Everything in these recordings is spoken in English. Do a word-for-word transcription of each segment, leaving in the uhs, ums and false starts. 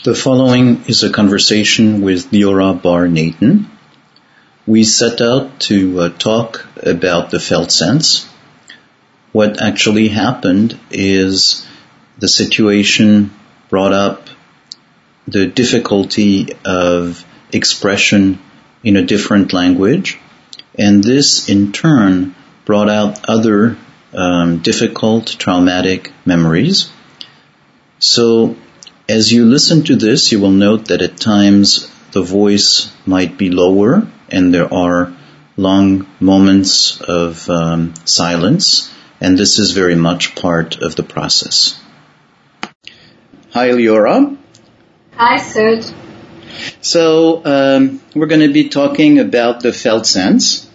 The following is a conversation with Liora Bar Nathan. We set out to uh, talk about the felt sense. What actually happened is the situation brought up the difficulty of expression in a different language, and this in turn brought out other um, difficult, traumatic memories. So, as you listen to this, you will note that at times the voice might be lower and there are long moments of um, silence, and this is very much part of the process. Hi, Liora. Hi, Serge. So, um, we're going to be talking about the felt sense.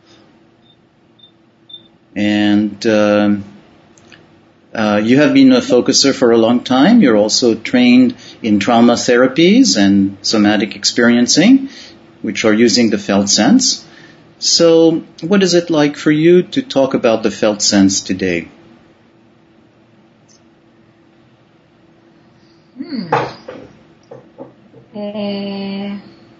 And um, uh, you have been a focuser for a long time. You're also trained in trauma therapies and somatic experiencing, which are using the felt sense. So, what is it like for you to talk about the felt sense today? Hmm. Uh,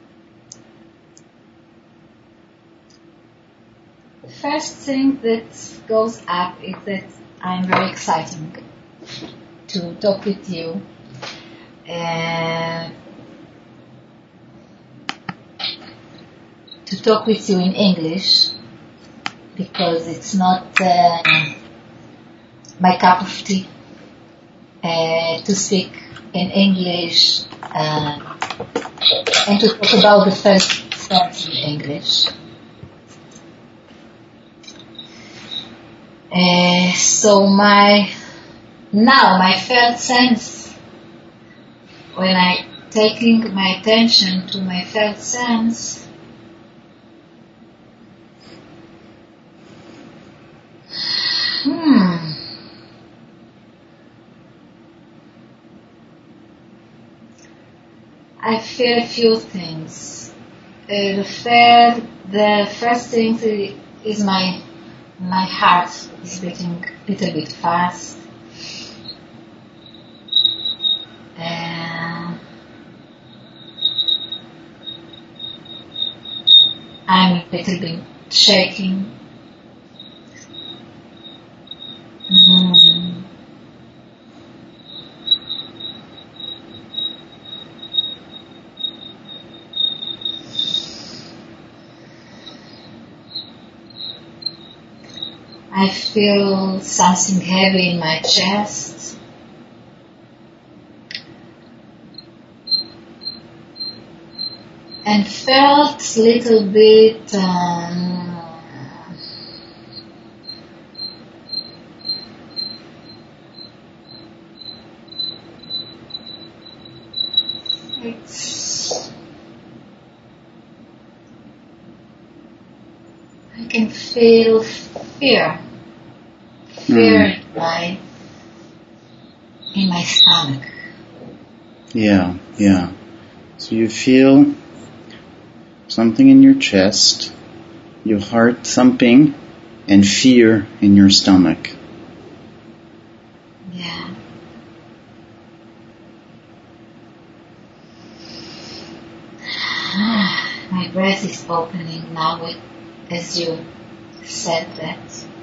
first thing that goes up is that I'm very excited to talk with you. Uh, to talk with you in English, because it's not uh, my cup of tea uh, to speak in English uh, and to talk about the first sense in English. Uh, so my, now my felt sense, when I taking my attention to my felt sense, hmm, I feel a few things. Uh, the, third, the first thing is my my heart is beating a little bit fast. Uh, I'm a little bit shaking. Mm. I feel something heavy in my chest. And felt a little bit um, it's I can feel fear. Fear mm. in my in my stomach. Yeah, yeah. So you feel something in your chest, your heart thumping, and fear in your stomach. Yeah. My breath is opening now with, as you said that.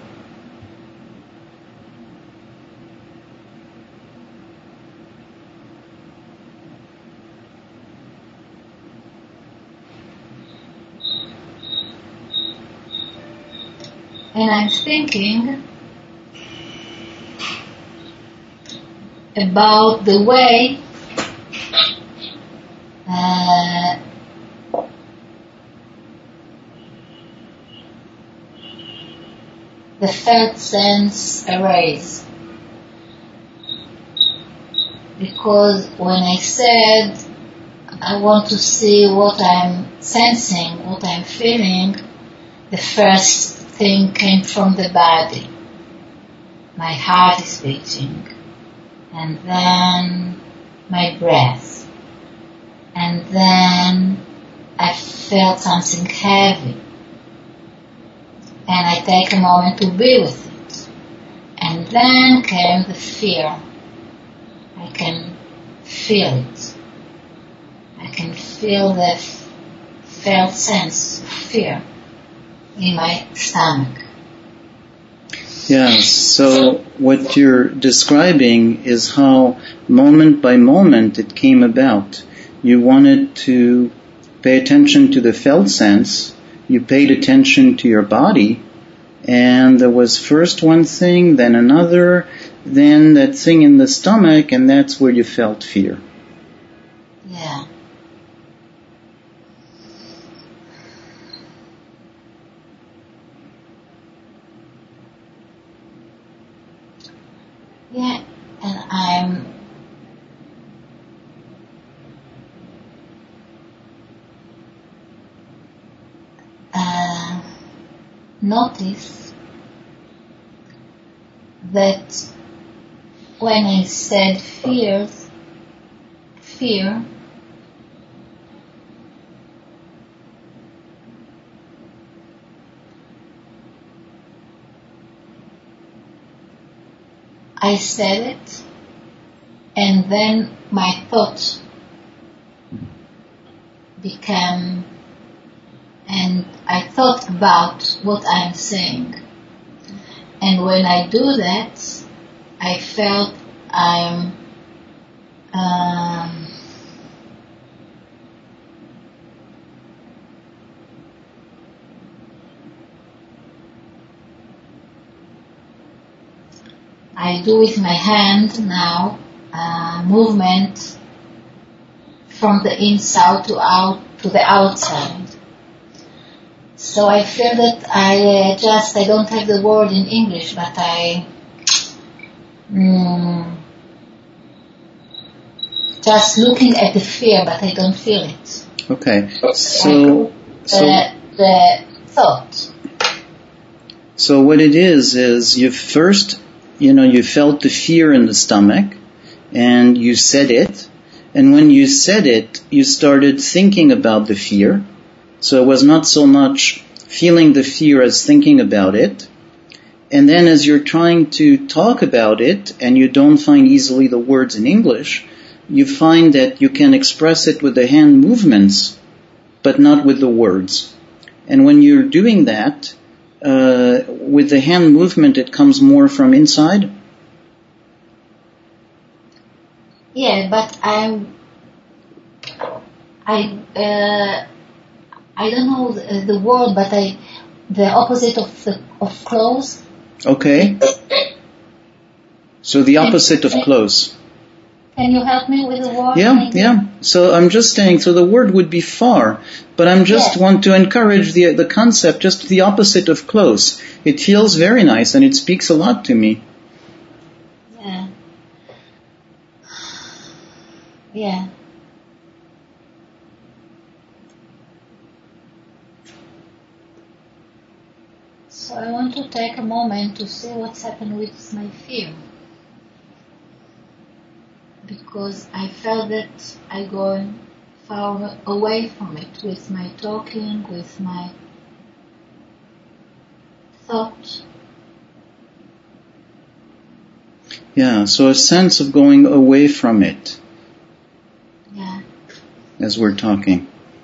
And I'm thinking about the way uh, the felt sense arrays. Because when I said I want to see what I'm sensing, what I'm feeling, the first thing came from the body. My heart is beating, and then my breath, and then I felt something heavy, and I take a moment to be with it, and then came the fear. I can feel it. can feel the f- felt sense of fear in my stomach. Yeah, so what you're describing is how moment by moment it came about. You wanted to pay attention to the felt sense, you paid attention to your body, and there was first one thing, then another, then that thing in the stomach, and that's where you felt fear. Yeah. Yeah, and I'm uh, notice that when I said fears, fear, I said it, and then my thought became, and I thought about what I'm saying. And when I do that, I felt I'm um, I do with my hand now uh, movement from the inside to out to the outside. So I feel that I uh, just I don't have the word in English, but I mm, just looking at the fear, but I don't feel it. Okay, so so the, the thought. So what it is is you first, you know, you felt the fear in the stomach, and you said it, and when you said it, you started thinking about the fear. So it was not so much feeling the fear as thinking about it. And then as you're trying to talk about it, and you don't find easily the words in English, you find that you can express it with the hand movements, but not with the words. And when you're doing that, uh, with the hand movement, it comes more from inside? Yeah, but I'm, I, uh, I don't know the, the word, but I, the opposite of the, of close. Okay. So the opposite of close. Can you help me with the word? Yeah, yeah. So I'm just saying, so the word would be far, but I'm just yeah. want to encourage the the concept, just the opposite of close. It feels very nice and it speaks a lot to me. Yeah. Yeah. So I want to take a moment to see what's happened with my fear. Because I felt that I go far away from it with my talking, with my thought. Yeah, so a sense of going away from it. Yeah. As we're talking.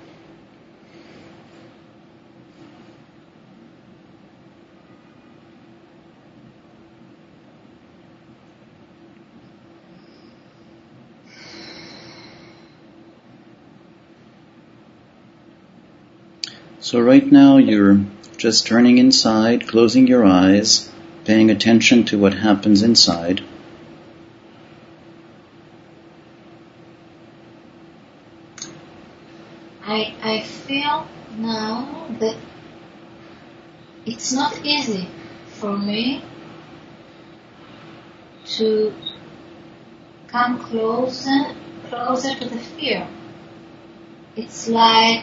So right now you're just turning inside, closing your eyes, paying attention to what happens inside. I I feel now that it's not easy for me to come closer, closer to the fear. It's like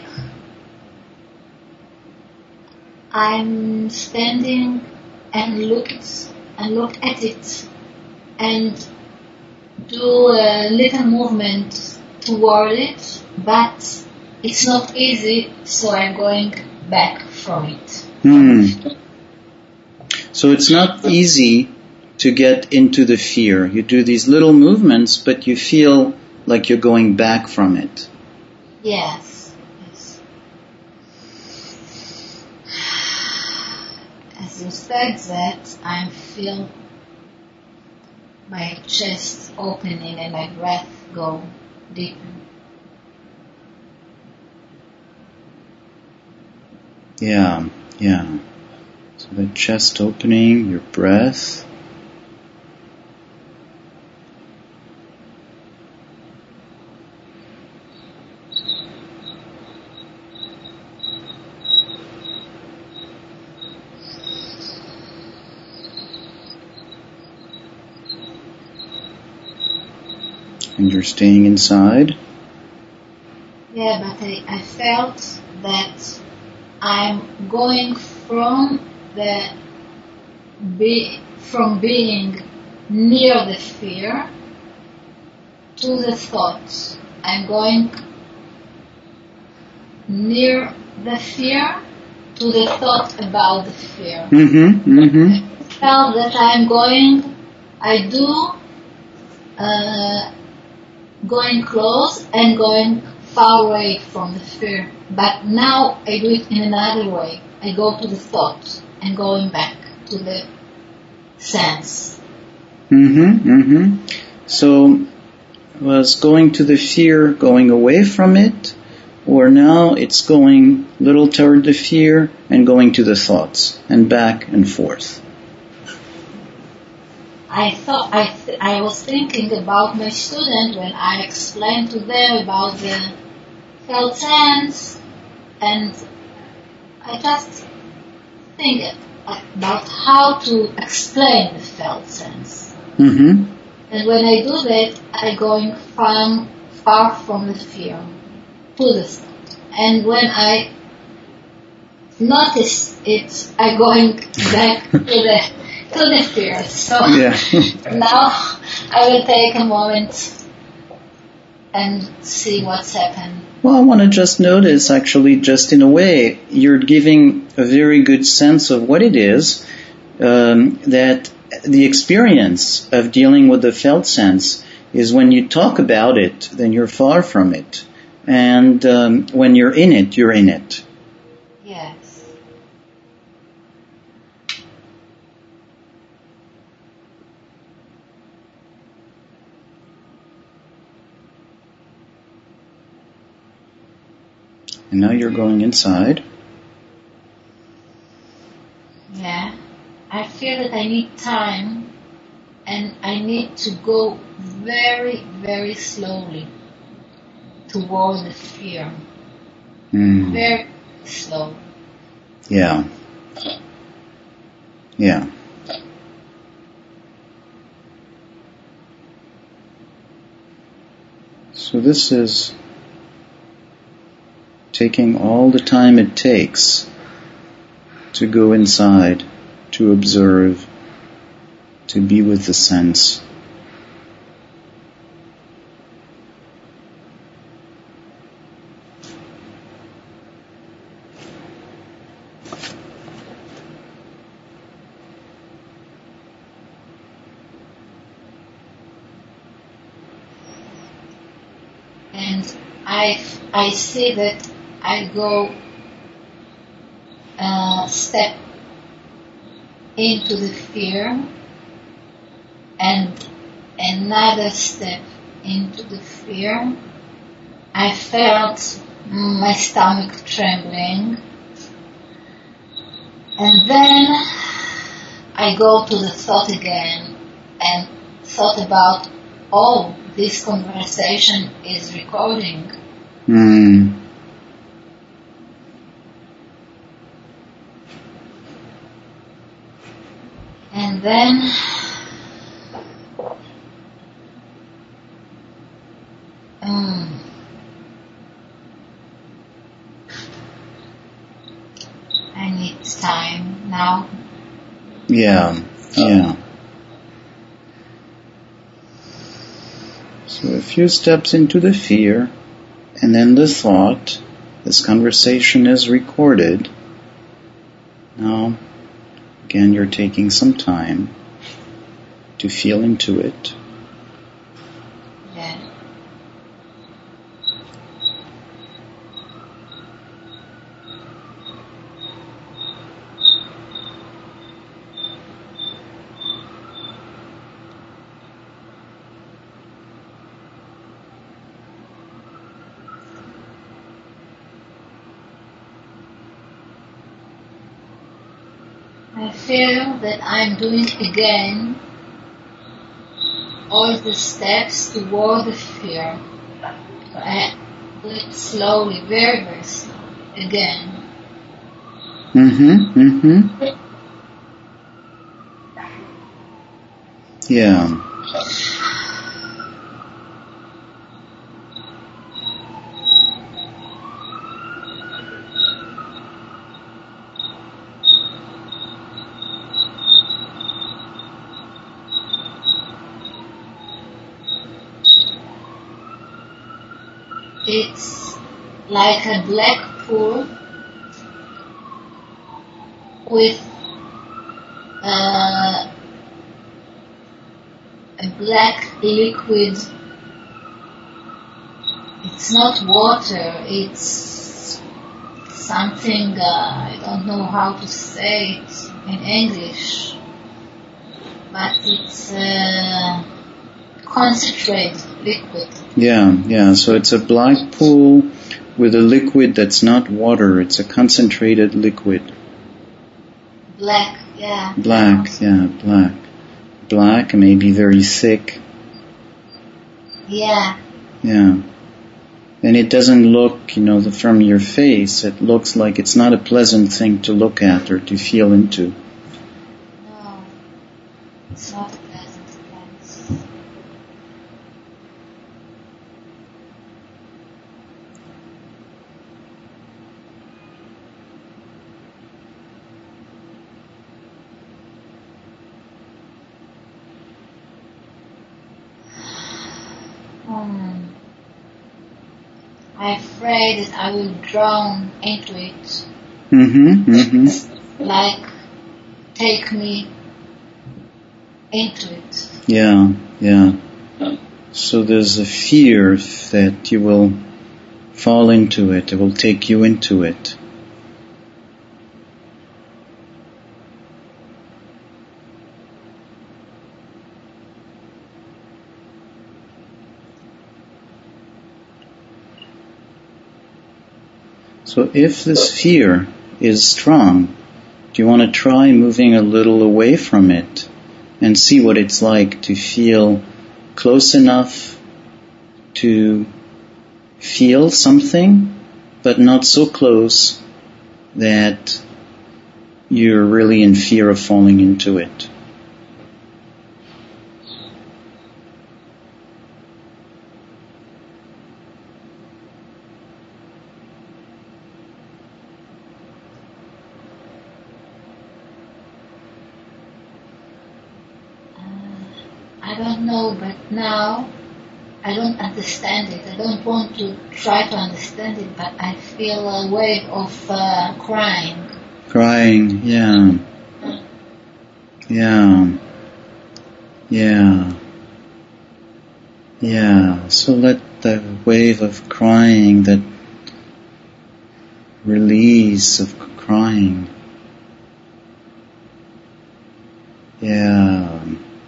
I'm standing and look and look at it and do a little movement toward it, but it's not easy, so I'm going back from it. Hmm. So it's not easy to get into the fear. You do these little movements, but you feel like you're going back from it. Yes. Yes. As you said that, I feel my chest opening and my breath go deeper. Yeah, yeah. So the chest opening, your breath. And you're staying inside? Yeah, but I, I felt that I'm going from the be, from being near the fear to the thoughts. I'm going near the fear to the thought about the fear. Mm-hmm, mm-hmm. I felt that I'm going, I do uh, going close and going far away from the fear. But now I do it in another way. I go to the thought and going back to the sense. Mm-hmm, mm-hmm. So was going to the fear going away from it, or now it's going little toward the fear and going to the thoughts and back and forth? I thought I th- I was thinking about my student when I explained to them about the felt sense, and I just think about how to explain the felt sense. Mm-hmm. And when I do that, I going far far from the fear to the thought. And when I notice it, I going back to the to the fear. So Yeah. now I will take a moment and see what's happened. Well, I want to just notice, actually, just in a way, you're giving a very good sense of what it is, um, that the experience of dealing with the felt sense is when you talk about it, then you're far from it. And um, when you're in it, you're in it. Yes. And now you're going inside. Yeah. I feel that I need time and I need to go very, very slowly toward the fear. Mm. Very slow. Yeah. Yeah. So this is taking all the time it takes to go inside, to observe, to be with the sense. And I, I see that I go uh, step into the fear and another step into the fear. I felt my stomach trembling, and then I go to the thought again and thought about, oh, this conversation is recording. Mm. And then um, I need time now. Yeah, yeah. So a few steps into the fear, and then the thought, this conversation is recorded. Now, again, you're taking some time to feel into it. Yeah. I feel that I'm doing again all the steps toward the fear. I do it slowly, very, very slowly, again. Mm-hmm, mm-hmm. Yeah. It's like a black pool with uh, a black liquid. It's not water, it's something, uh, I don't know how to say it in English, but it's uh, concentrated liquid. Yeah, yeah. So it's a black pool with a liquid that's not water. It's a concentrated liquid. Black, yeah. Black, yeah, black. Black, maybe very thick. Yeah. Yeah. And it doesn't look, you know, the, from your face, it looks like it's not a pleasant thing to look at or to feel into. No, it's not a pleasant place. Hmm. I'm afraid that I will drown into it. Mm-hmm, mm-hmm. Like, take me into it. Yeah, yeah. So there's a fear that you will fall into it, it will take you into it. So if this fear is strong, do you want to try moving a little away from it and see what it's like to feel close enough to feel something, but not so close that you're really in fear of falling into it? I don't know, but now I don't understand it. I don't want to try to understand it, but I feel a wave of uh, crying. Crying, yeah. Yeah. Yeah. Yeah. So let the wave of crying, that release of crying. Yeah.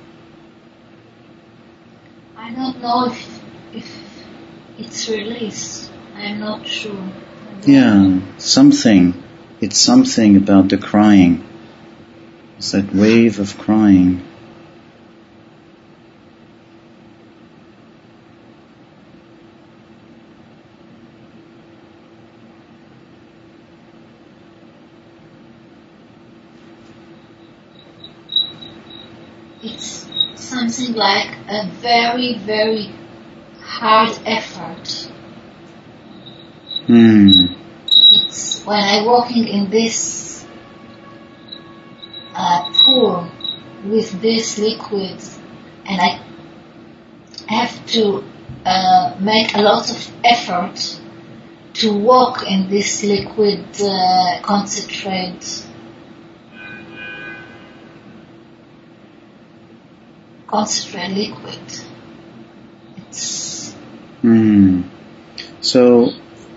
I don't know if, if it's released. I'm not sure. Yeah, something. It's something about the crying. It's that wave of crying. It's something like a very, very hard effort. Hmm. It's when I'm walking in this uh, pool with this liquid, and I have to uh, make a lot of effort to walk in this liquid uh, concentrate. Concentrate liquid. It's Hmm. So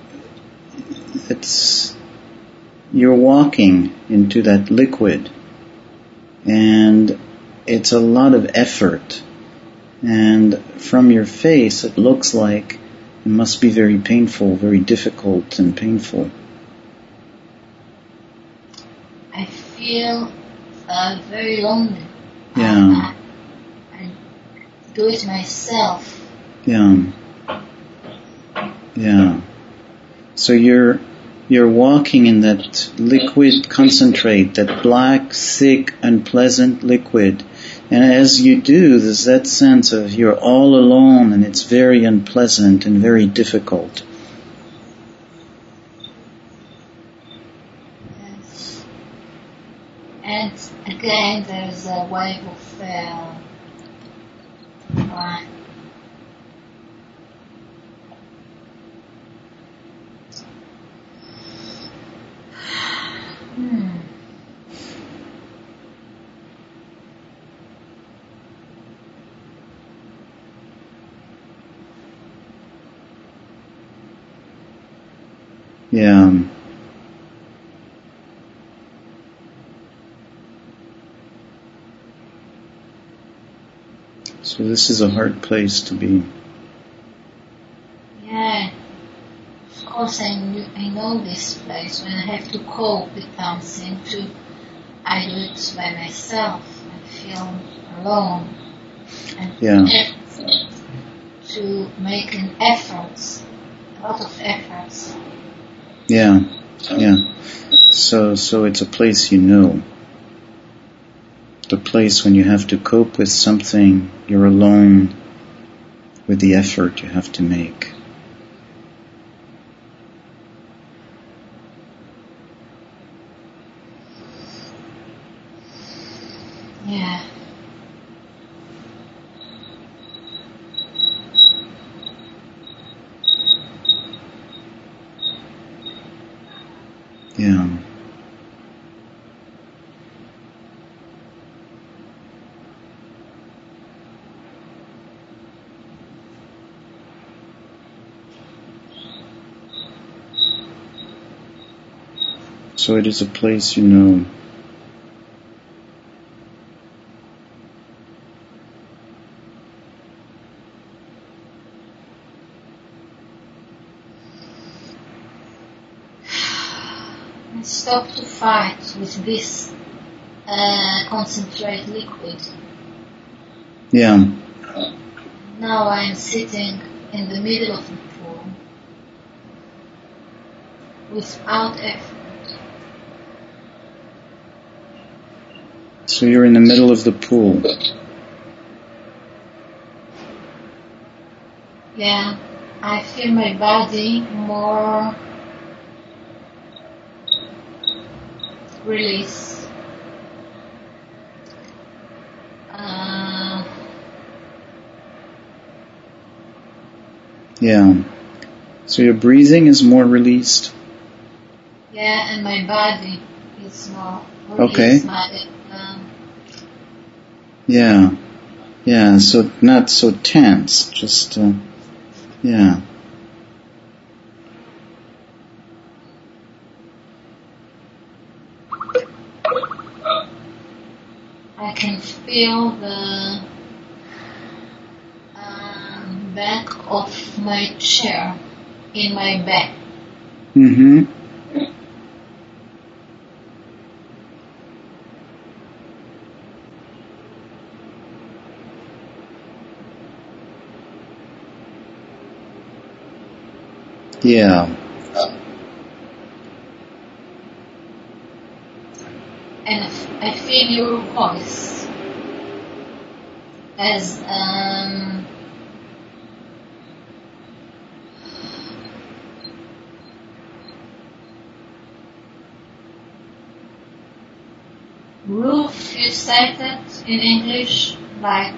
it's you're walking into that liquid, and it's a lot of effort. And from your face, it looks like it must be very painful, very difficult and painful. I feel uh, very lonely. Yeah. I, I do it myself. Yeah. Yeah. So you're you're walking in that liquid concentrate, that black, thick, unpleasant liquid. And as you do, there's that sense of you're all alone and it's very unpleasant and very difficult. Yes. And again, there's a wave of uh, uh, hmm. Yeah. So this is a hard place to be. Yeah. Of course, I, kn- I know this place. When I have to cope with something, to I do it by myself. I feel alone. And Yeah. to make an effort, a lot of efforts. Yeah. Yeah. So so it's a place you know. The place when you have to cope with something, you're alone with the effort you have to make. Yeah. Yeah. So it is a place you know. I stop to fight with this uh, concentrate liquid. Yeah. Now I am sitting in the middle of the pool without effort. So you're in the middle of the pool. Yeah, I feel my body more release. Uh, Yeah. So your breathing is more released. yeah, and my body is more released. Okay. My, um, Yeah. Yeah. So not so tense. Just, uh, yeah. I can feel the um, back of my chair in my back. Mm-hmm. Yeah. And I feel your voice as um, roof, you said it in English, like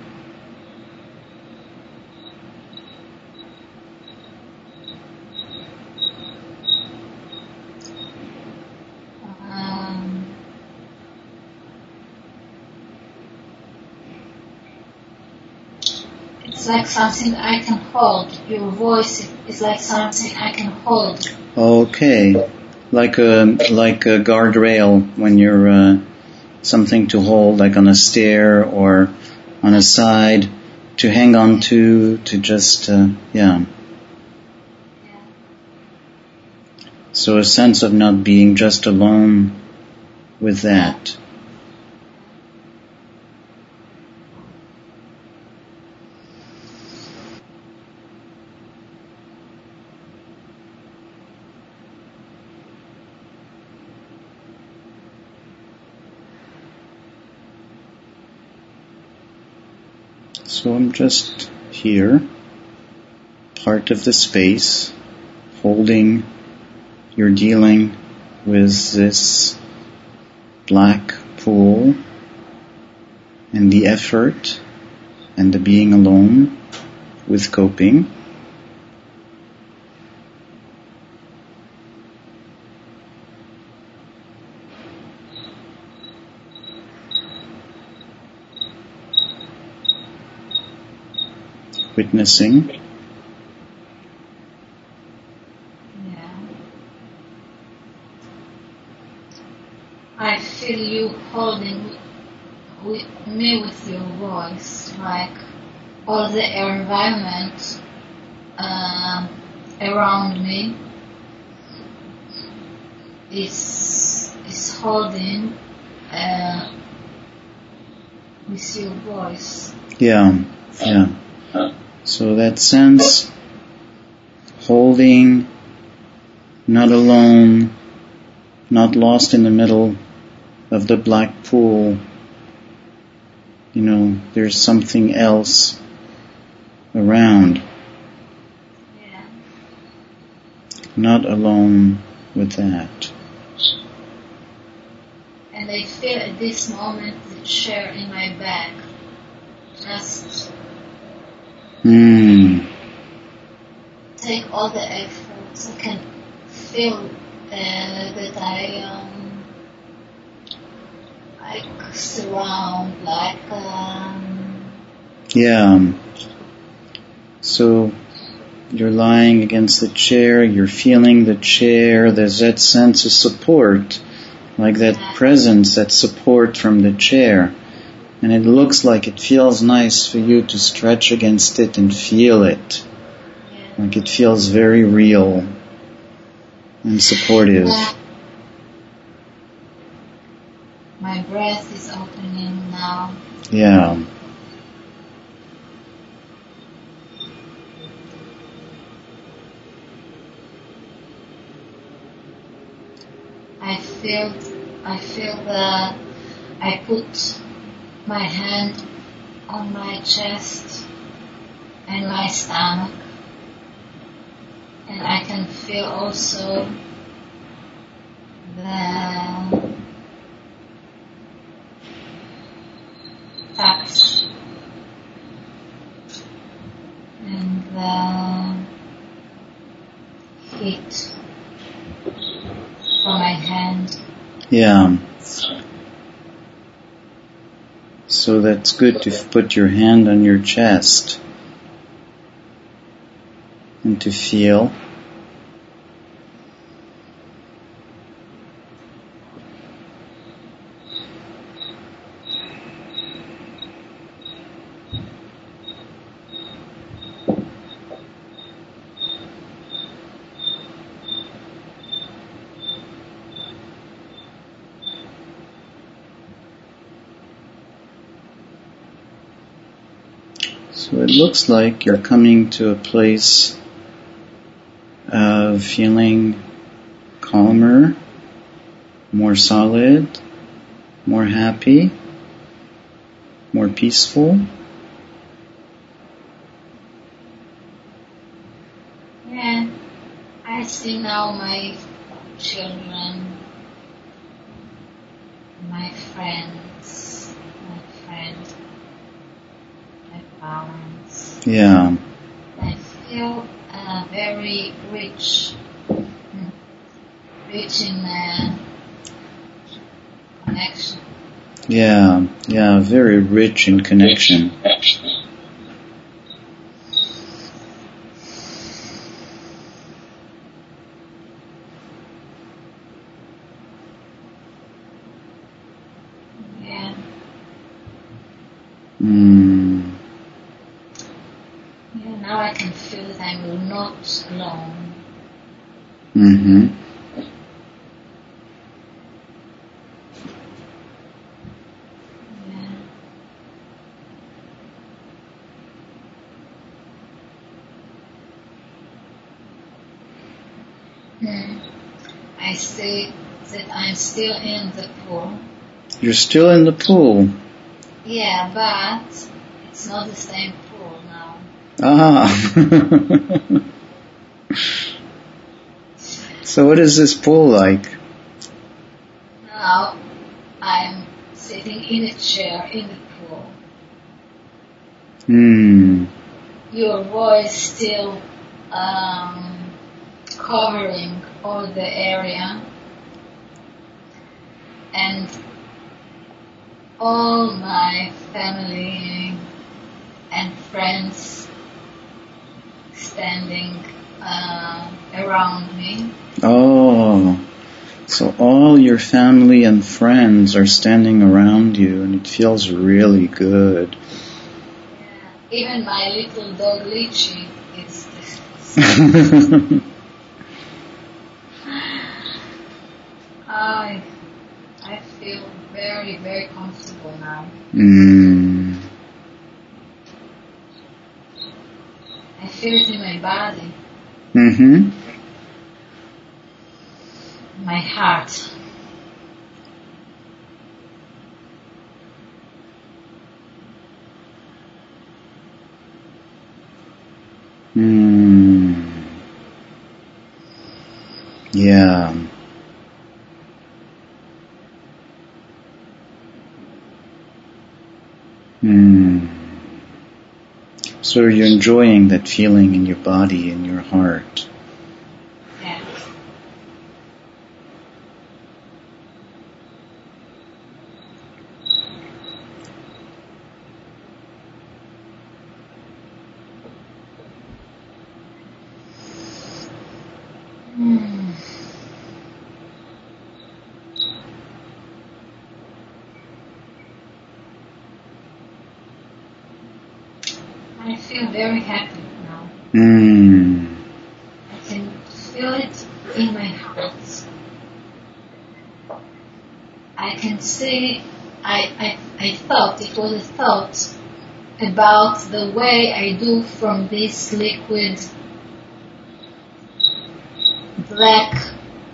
um, it's like something I can hold. Your voice is like something I can hold. Okay. Like a like a guardrail when you're uh, something to hold, like on a stair or on a side to hang on to, to just uh, yeah. Yeah. So a sense of not being just alone with that. So I'm just here, part of the space, holding, you're dealing with this black pool and the effort and the being alone with coping. Witnessing. Yeah. I feel you holding with me with your voice, like all the environment uh, around me is is holding uh, with your voice. Yeah, yeah. So that sense, holding, not alone, not lost in the middle of the black pool. You know, there's something else around. Yeah. Not alone with that. And I feel at this moment the chair in my back just Mm. take all the efforts. I can feel uh, that I um, like surround, like um, Yeah. So you're lying against the chair, you're feeling the chair, there's that sense of support, like that yeah. presence, that support from the chair. And it looks like it feels nice for you to stretch against it and feel it. Yeah. Like it feels very real and supportive. Yeah. My breath is opening now. Yeah. I feel, I feel that I put my hand on my chest and my stomach, and I can feel also the touch and the heat from my hand. Yeah. So that's good to put your hand on your chest and to feel. So it looks like you're coming to a place of feeling calmer, more solid, more happy, more peaceful. Yeah, I see now my children, my friends, my friend, my parents. Yeah. I feel uh, very rich, rich in uh, connection. Yeah, yeah, very rich in connection. Yeah. Mm. Yeah, now I can feel that I'm not alone. Mm-hmm. Yeah. Hmm. I see that I'm still in the pool. You're still in the pool. Yeah, but it's it's not the same pool now. Ah. So what is this pool like? Now I'm sitting in a chair in the pool. Hmm. Your voice still um, covering all the area, and all my family and friends standing uh, around me. Oh, so all your family and friends are standing around you, and it feels really good. Yeah. Even my little dog Lychee is this. I, I feel very, very comfortable now. Mm. I feel it in my body, Mm-hmm. my heart. Mm. Yeah. Mm. So you're enjoying that feeling in your body, in your heart. Yeah. Hmm. I feel very happy now. Mm. I can feel it in my heart. I can see, I, I, I thought, it was a thought about the way I do from this liquid black,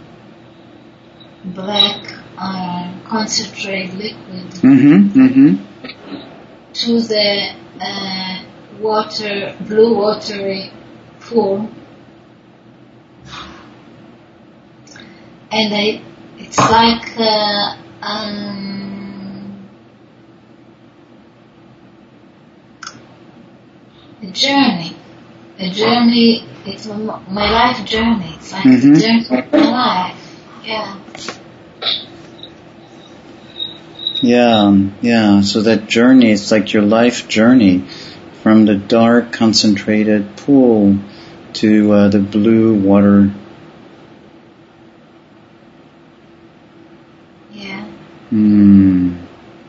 black uh, concentrate liquid Mm-hmm. Mm-hmm. to the uh, water, blue watery pool. And I, it's like uh, um, a journey, a journey. It's my life journey. It's like Mm-hmm. the journey of my life. Yeah. Yeah, yeah. So that journey, it's like your life journey from the dark concentrated pool to uh, the blue water. Yeah. Mm.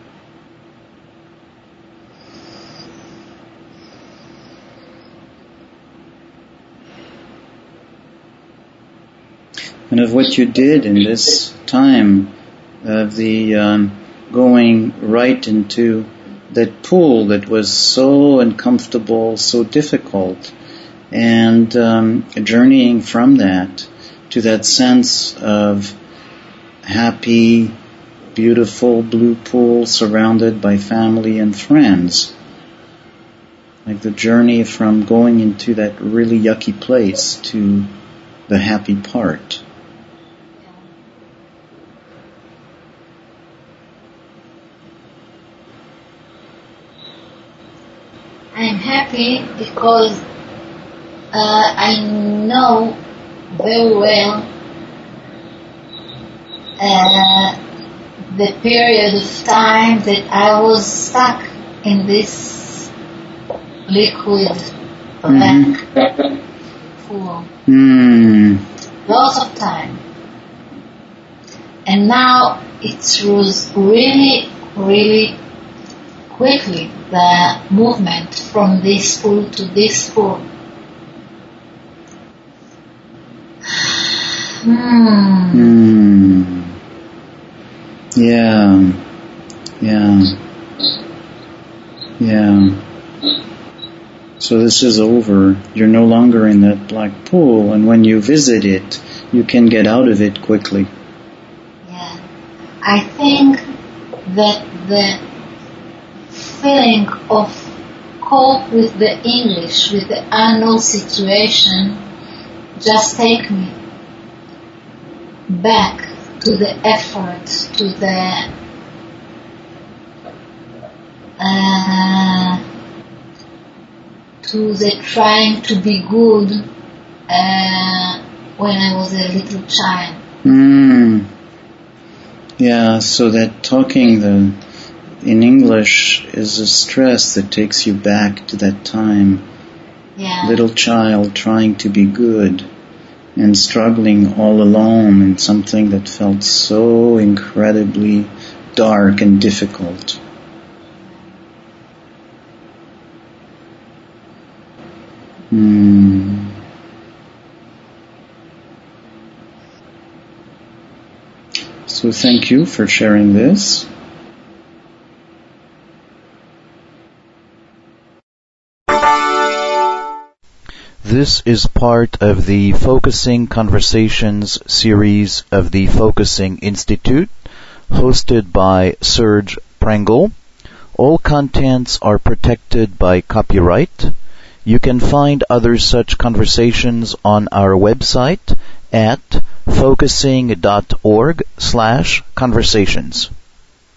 And of what you did in this time of the um, going right into that pool that was so uncomfortable, so difficult, and um, journeying from that to that sense of happy, beautiful blue pool surrounded by family and friends. Like the journey from going into that really yucky place to the happy part. I'm happy because uh, I know very well uh, the period of time that I was stuck in this liquid black Mm-hmm. pool. Mm. Lots of time. And now it was really, really quickly the movement from this pool to this pool. Hmm. Mm. Yeah. Yeah. Yeah. So this is over. You're no longer in that black pool, and when you visit it, you can get out of it quickly. Yeah. I think that the feeling of cope with the English, with the unknown situation, just take me back to the effort, to the uh, to the trying to be good uh, when I was a little child. Mm. Yeah, so that talking the in English is a stress that takes you back to that time. Yeah. Little child trying to be good and struggling all alone in something that felt so incredibly dark and difficult. Hmm. So thank you for sharing this. This is part of the Focusing Conversations series of the Focusing Institute, hosted by Serge Prangle. All contents are protected by copyright. You can find other such conversations on our website at focusing dot org slash conversations.